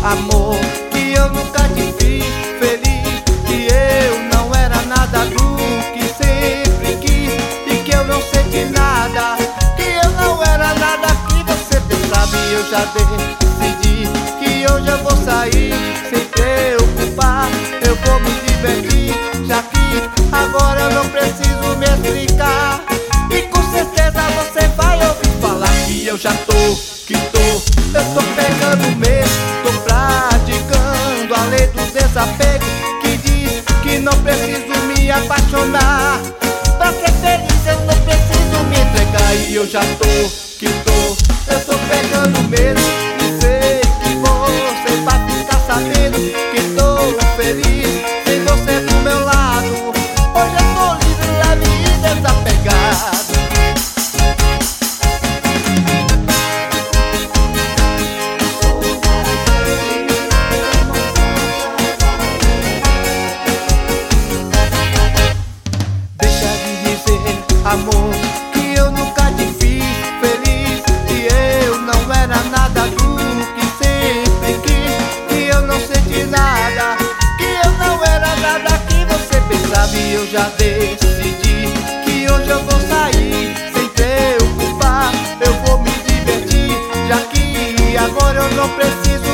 amor que eu nunca te fiz feliz, que eu não era nada do que sempre quis, e que eu não senti nada, que eu não era nada que você pensava. E eu já decidi que hoje eu vou sair sem preocupar, eu vou me divertir, já que agora eu não preciso me explicar. E com certeza você vai ouvir falar que eu já tô, eu tô pegando mesmo, tô praticando a lei do desapego, que diz que não preciso me apaixonar. Pra ser feliz eu não preciso me entregar. E eu já tô, eu tô pegando mesmo, e sei que você vai ficar sabendo que tô feliz sem você do meu lado. Hoje eu tô livre, leve e desapegado. Amor, que eu nunca te fiz feliz, que eu não era nada do que sempre quis, que eu não senti nada, que eu não era nada que você pensava. E eu já decidi que hoje eu vou sair sem preocupar, eu vou me divertir, já que agora eu não preciso